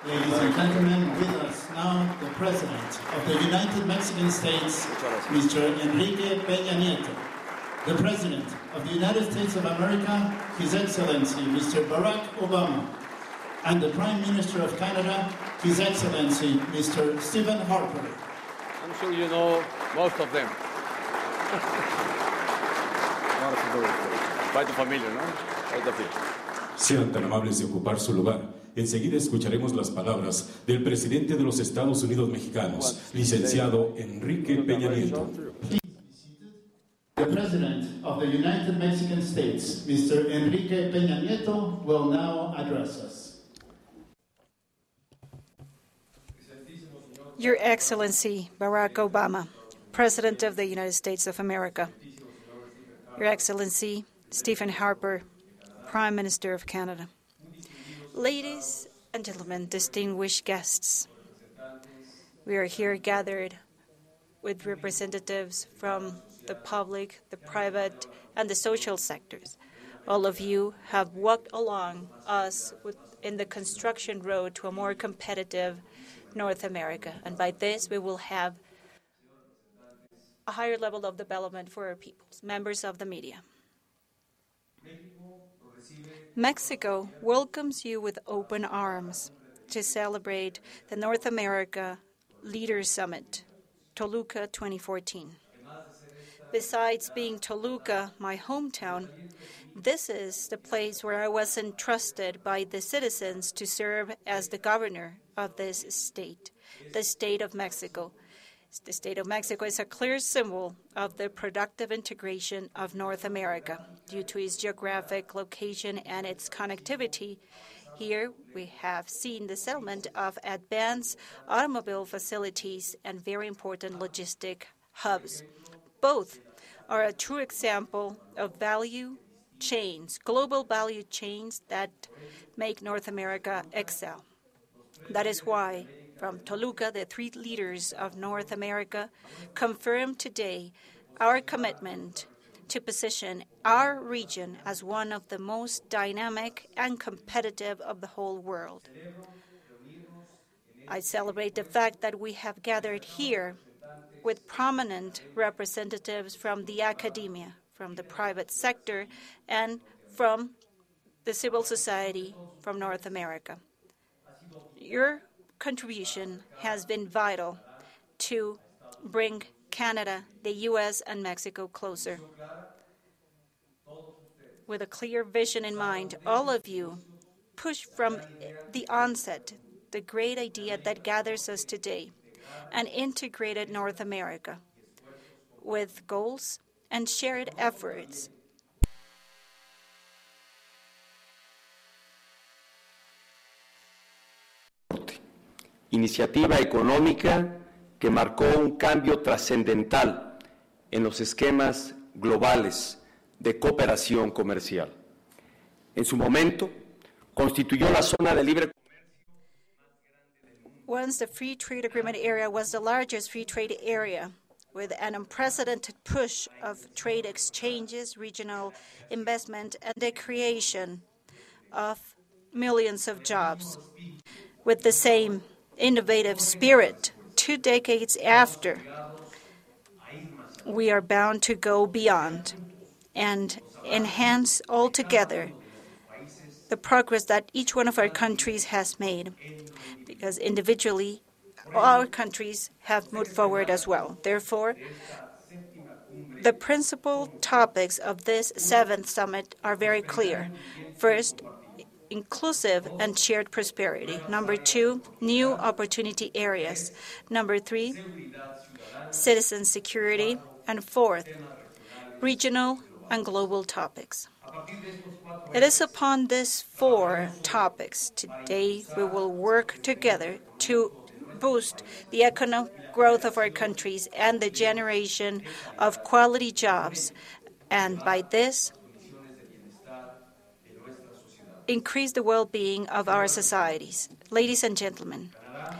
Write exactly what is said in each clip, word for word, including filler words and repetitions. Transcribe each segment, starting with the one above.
Ladies and gentlemen, with us now the President of the United Mexican States, Mister Enrique Peña Nieto. The President of the United States of America, His Excellency Mister Barack Obama. And the Prime Minister of Canada, His Excellency Mister Stephen Harper. I'm sure you know most of them. Quite familiar, ¿no? Quite a few. Sean tan amables de ocupar su lugar. Enseguida escucharemos las palabras del presidente de los Estados Unidos mexicanos, licenciado Enrique Peña Nieto. The President of the United Mexican States, Mister Enrique Peña Nieto, will now address us. Your Excellency Barack Obama, President of the United States of America. Your Excellency Stephen Harper, Prime Minister of Canada. Ladies and gentlemen, distinguished guests, we are here gathered with representatives from the public, the private, and the social sectors. All of you have walked along us with, in the construction road to a more competitive North America, and by this we will have a higher level of development for our peoples, members of the media. Mexico welcomes you with open arms to celebrate the North America Leaders Summit, Toluca twenty fourteen. Besides being Toluca, my hometown, this is the place where I was entrusted by the citizens to serve as the governor of this state, the state of Mexico. The state of Mexico is a clear symbol of the productive integration of North America due to its geographic location and its connectivity. Here we have seen the settlement of advanced automobile facilities and very important logistic hubs. Both are a true example of value chains, global value chains that make North America excel. That is why, from Toluca, the three leaders of North America confirmed today our commitment to position our region as one of the most dynamic and competitive of the whole world. I celebrate the fact that we have gathered here with prominent representatives from the academia, from the private sector, and from the civil society from North America. Your contribution has been vital to bring Canada, the U S, and Mexico closer. With a clear vision in mind, all of you pushed from the onset the great idea that gathers us today, an integrated North America, with goals and shared efforts. Iniciativa económica que marcó un cambio trascendental en los esquemas globales de cooperación comercial. En su momento, constituyó la zona de libre Once the Free Trade Agreement area was the largest free trade area, with an unprecedented push of trade exchanges, regional investment, and the creation of millions of jobs. With the same innovative spirit, two decades after, we are bound to go beyond and enhance altogether the progress that each one of our countries has made, because individually, our countries have moved forward as well. Therefore, the principal topics of this seventh summit are very clear. First, inclusive and shared prosperity. Number two, new opportunity areas. Number three, citizen security. And fourth, regional and global topics. It is upon these four topics today we will work together to boost the economic growth of our countries and the generation of quality jobs, and by this, increase the well-being of our societies. Ladies and gentlemen,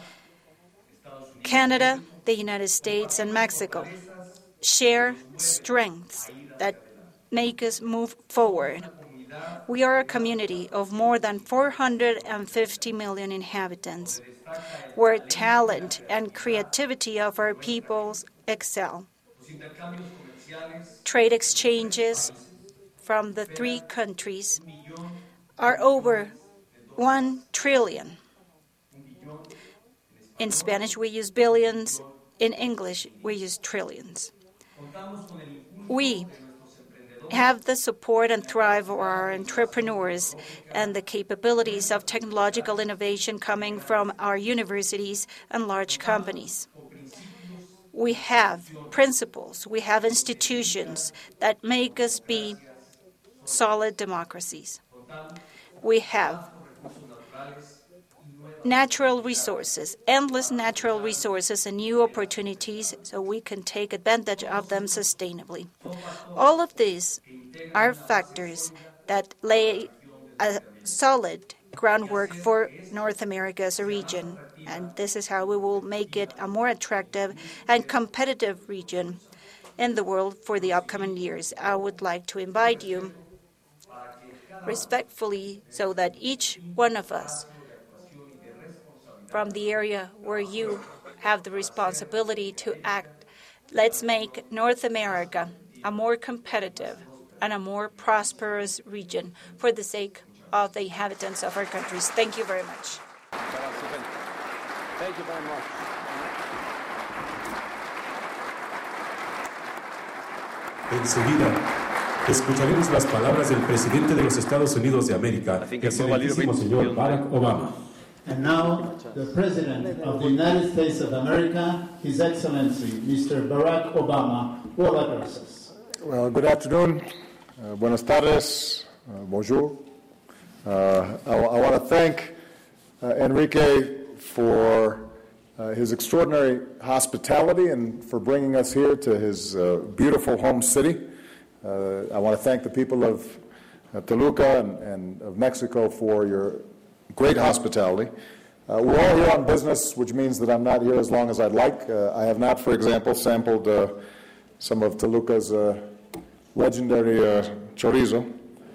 Canada, the United States, and Mexico share strengths that make us move forward. We are a community of more than four hundred fifty million inhabitants, where talent and creativity of our peoples excel. Trade exchanges from the three countries are over one trillion. In Spanish, we use billions. In English, we use trillions. We have the support and thrive of our entrepreneurs and the capabilities of technological innovation coming from our universities and large companies. We have principles, we have institutions that make us be solid democracies. We have natural resources, endless natural resources and new opportunities so we can take advantage of them sustainably. All of these are factors that lay a solid groundwork for North America as a region, and this is how we will make it a more attractive and competitive region in the world for the upcoming years. I would like to invite you respectfully so that each one of us from the area where you have the responsibility to act, let's make North America a more competitive and a more prosperous region for the sake of the inhabitants of our countries. Thank you very much. Thank you very much. Enseguida, escucharemos las palabras del presidente de los Estados Unidos de América, excelentísimo señor Barack Obama. And now, the President of the United States of America, His Excellency, Mister Barack Obama, will address us. Well, good afternoon. Uh, buenas tardes. Uh, bonjour. Uh, I, I want to thank uh, Enrique for uh, his extraordinary hospitality and for bringing us here to his uh, beautiful home city. Uh, I want to thank the people of uh, Toluca and, and of Mexico for your great hospitality. Uh, we're all here on business, which means that I'm not here as long as I'd like. Uh, I have not, for example, sampled uh, some of Toluca's uh, legendary uh, chorizo,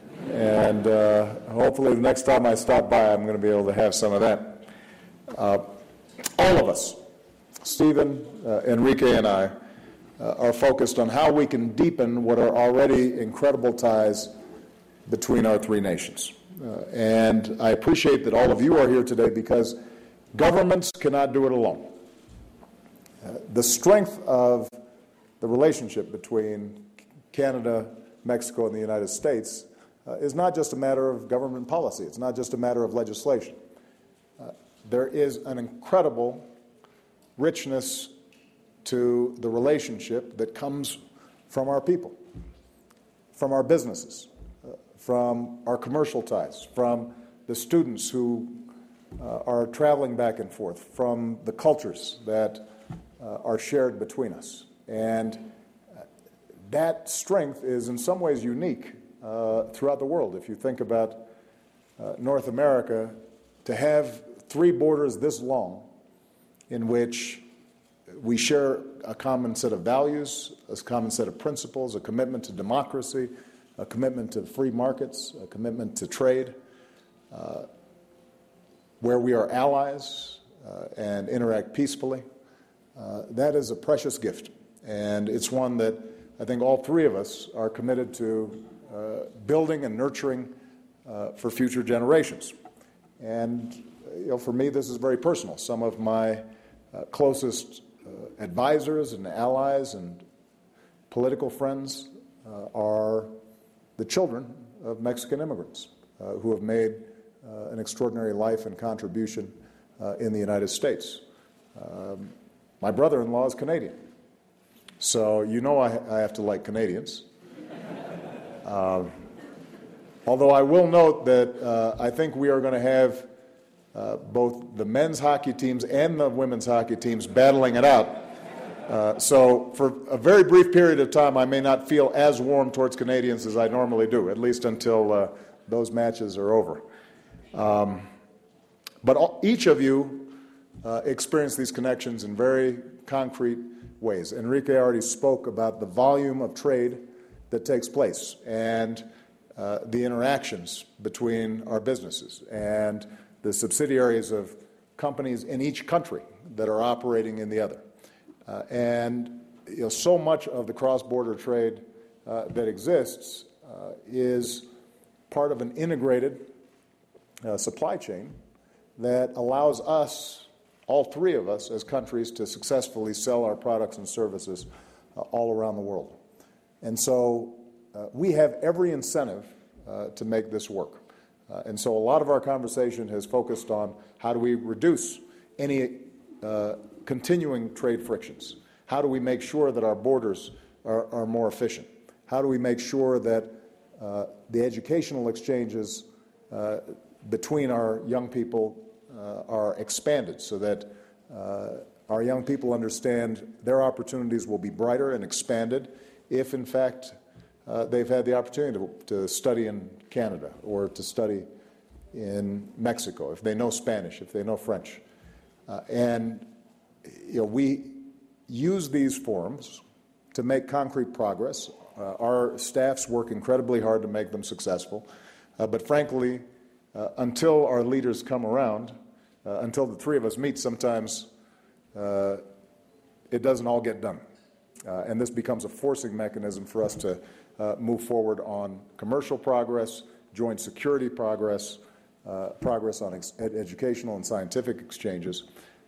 and uh, hopefully the next time I stop by, I'm going to be able to have some of that. Uh, all of us, Stephen, uh, Enrique, and I, uh, are focused on how we can deepen what are already incredible ties between our three nations. Uh, and I appreciate that all of you are here today because governments cannot do it alone. Uh, the strength of the relationship between Canada, Mexico, and the United States uh, is not just a matter of government policy. It's not just a matter of legislation. Uh, there is an incredible richness to the relationship that comes from our people, from our businesses, from our commercial ties, from the students who uh, are traveling back and forth, from the cultures that uh, are shared between us. And uh, that strength is in some ways unique uh, throughout the world. If you think about uh, North America, to have three borders this long in which we share a common set of values, a common set of principles, a commitment to democracy, a commitment to free markets, a commitment to trade, uh, where we are allies uh, and interact peacefully. Uh, that is a precious gift, and it's one that I think all three of us are committed to uh, building and nurturing uh, for future generations. And you know, for me, this is very personal. Some of my uh, closest uh, advisors and allies and political friends uh, are the children of Mexican immigrants uh, who have made uh, an extraordinary life and contribution uh, in the United States. Um, my brother-in-law is Canadian, so you know I, I have to like Canadians. uh, although I will note that uh, I think we are going to have uh, both the men's hockey teams and the women's hockey teams battling it out. Uh, so for a very brief period of time, I may not feel as warm towards Canadians as I normally do, at least until uh, those matches are over. Um, but all, each of you uh, experience these connections in very concrete ways. Enrique already spoke about the volume of trade that takes place. And uh, the interactions between our businesses and the subsidiaries of companies in each country that are operating in the other. Uh, and you know, so much of the cross-border trade uh, that exists uh, is part of an integrated uh, supply chain that allows us, all three of us as countries, to successfully sell our products and services uh, all around the world. And so uh, we have every incentive uh, to make this work. Uh, and so a lot of our conversation has focused on how do we reduce any uh, continuing trade frictions? How do we make sure that our borders are, are more efficient? How do we make sure that uh, the educational exchanges uh, between our young people uh, are expanded so that uh, our young people understand their opportunities will be brighter and expanded if, in fact, uh, they've had the opportunity to, to study in Canada or to study in Mexico, if they know Spanish, if they know French. Uh, and you know, we use these forums to make concrete progress. Uh, our staffs work incredibly hard to make them successful. Uh, but frankly, uh, until our leaders come around, uh, until the three of us meet, sometimes uh, it doesn't all get done. Uh, and this becomes a forcing mechanism for us to uh, move forward on commercial progress, joint security progress, uh, progress on ex- ed- educational and scientific exchanges.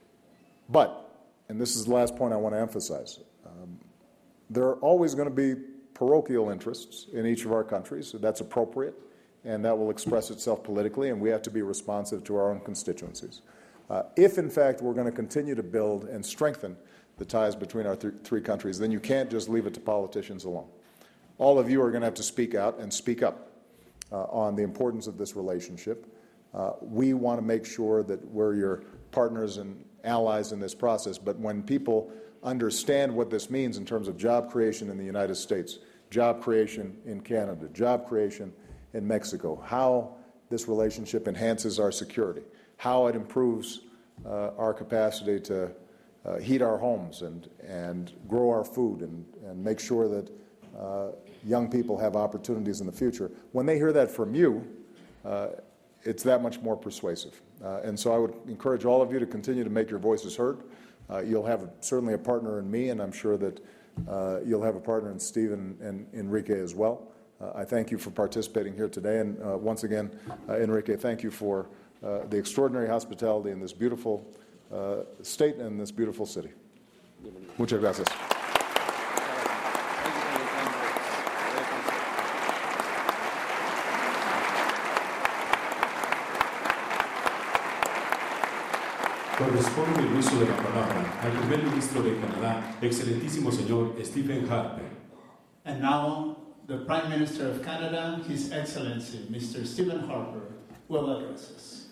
But, and this is the last point I want to emphasize, um, there are always going to be parochial interests in each of our countries. So that's appropriate, and that will express itself politically, and we have to be responsive to our own constituencies. Uh, if, in fact, we're going to continue to build and strengthen the ties between our th- three countries, then you can't just leave it to politicians alone. All of you are going to have to speak out and speak up uh, on the importance of this relationship. Uh, we want to make sure that we're your partners and allies in this process, but when people understand what this means in terms of job creation in the United States, job creation in Canada, job creation in Mexico, how this relationship enhances our security, how it improves uh, our capacity to uh, heat our homes and, and grow our food and, and make sure that uh, young people have opportunities in the future. When they hear that from you, uh, it's that much more persuasive. Uh, and so I would encourage all of you to continue to make your voices heard. Uh, you'll have a, certainly a partner in me, and I'm sure that uh, you'll have a partner in Steve and, and Enrique as well. Uh, I thank you for participating here today. And uh, once again, uh, Enrique, thank you for uh, the extraordinary hospitality in this beautiful uh, state and this beautiful city. Muchas gracias. Corresponde el uso de la palabra al primer ministro de Canadá, excelentísimo señor Stephen Harper. And now, the Prime Minister of Canada, His Excellency, Mister Stephen Harper, will address us.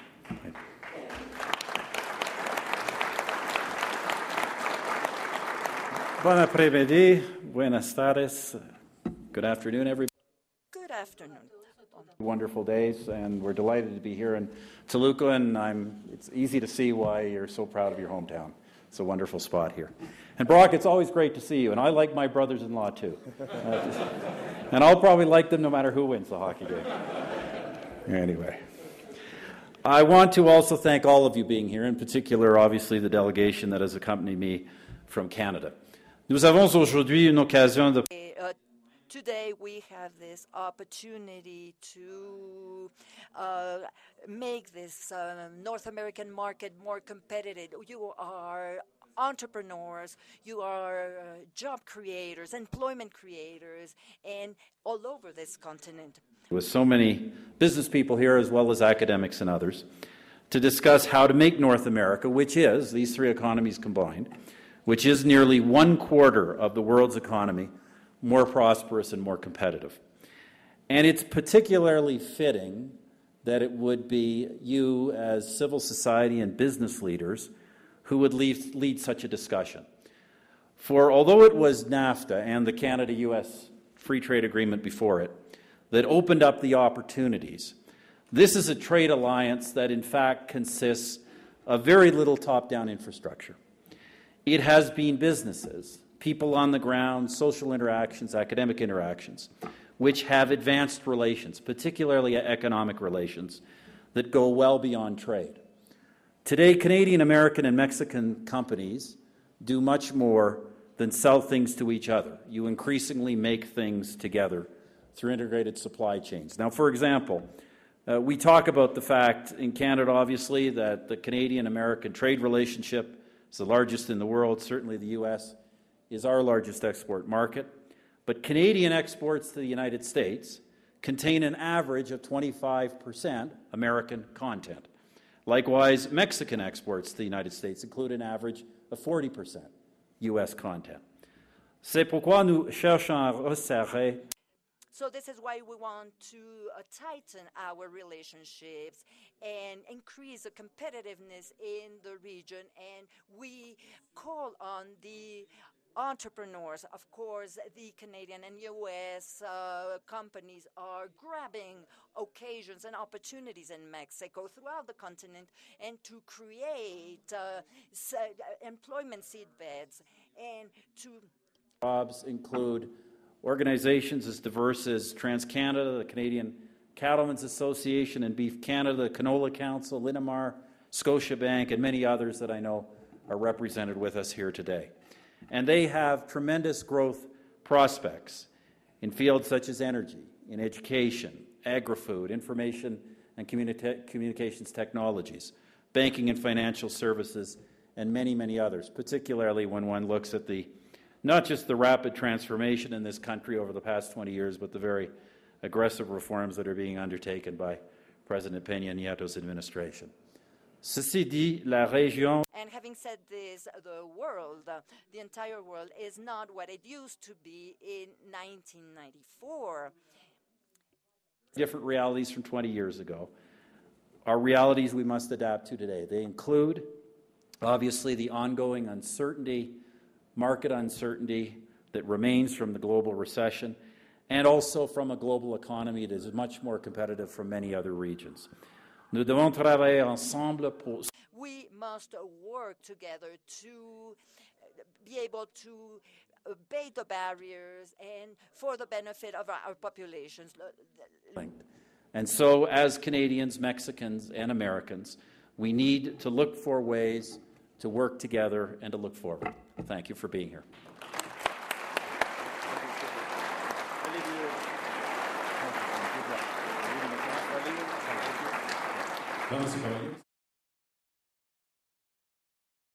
Bon après-midi, buenas tardes, good afternoon, everybody. Good afternoon. Wonderful days, and we're delighted to be here in Toluca, and I'm, it's easy to see why you're so proud of your hometown. It's a wonderful spot here. And Brock, it's always great to see you, and I like my brothers-in-law too. Uh, just, and I'll probably like them no matter who wins the hockey game. Anyway. I want to also thank all of you being here, in particular, obviously, the delegation that has accompanied me from Canada. Nous avons aujourd'hui une occasion de... Uh, today we have this opportunity to uh, make this uh, North American market more competitive. You are entrepreneurs, you are uh, job creators, employment creators, and all over this continent. With so many business people here, as well as academics and others, to discuss how to make North America, which is, these three economies combined, which is nearly one quarter of the world's economy, more prosperous and more competitive. And it's particularly fitting that it would be you as civil society and business leaders who would lead, lead such a discussion. For although it was NAFTA and the Canada-U S Free Trade Agreement before it that opened up the opportunities, this is a trade alliance that in fact consists of very little top-down infrastructure. It has been businesses, people on the ground, social interactions, academic interactions, which have advanced relations, particularly economic relations, that go well beyond trade. Today, Canadian, American, and Mexican companies do much more than sell things to each other. You increasingly make things together through integrated supply chains. Now, for example, uh, we talk about the fact in Canada, obviously, that the Canadian-American trade relationship is the largest in the world. Certainly the U S is our largest export market. But Canadian exports to the United States contain an average of twenty-five percent American content. Likewise, Mexican exports to the United States include an average of forty percent U S content. C'est pourquoi nous cherchons à resserrer. So this is why we want to uh, tighten our relationships and increase the competitiveness in the region. And we call on the entrepreneurs. Of course, the Canadian and U S uh, companies are grabbing occasions and opportunities in Mexico throughout the continent and to create uh, s- employment seedbeds and to Jobs include organizations as diverse as TransCanada, the Canadian Cattlemen's Association and Beef Canada, the Canola Council, Linamar, Scotiabank, and many others that I know are represented with us here today. And they have tremendous growth prospects in fields such as energy, in education, agri-food, information and communica- communications technologies, banking and financial services, and many, many others, particularly when one looks at the not just the rapid transformation in this country over the past twenty years, but the very aggressive reforms that are being undertaken by President Peña Nieto's administration. Ceci dit, la région. And having said this, the world, uh, the entire world, is not what it used to be in nineteen ninety-four. Different realities from twenty years ago are realities we must adapt to today. They include, obviously, the ongoing uncertainty, market uncertainty that remains from the global recession, and also from a global economy that is much more competitive from many other regions. Nous devons travailler ensemble pour... We must uh, work together to uh, be able to abate the barriers and for the benefit of our, our populations. And so, as Canadians, Mexicans, and Americans, we need to look for ways to work together and to look forward. Thank you for being here. Damas y caballeros.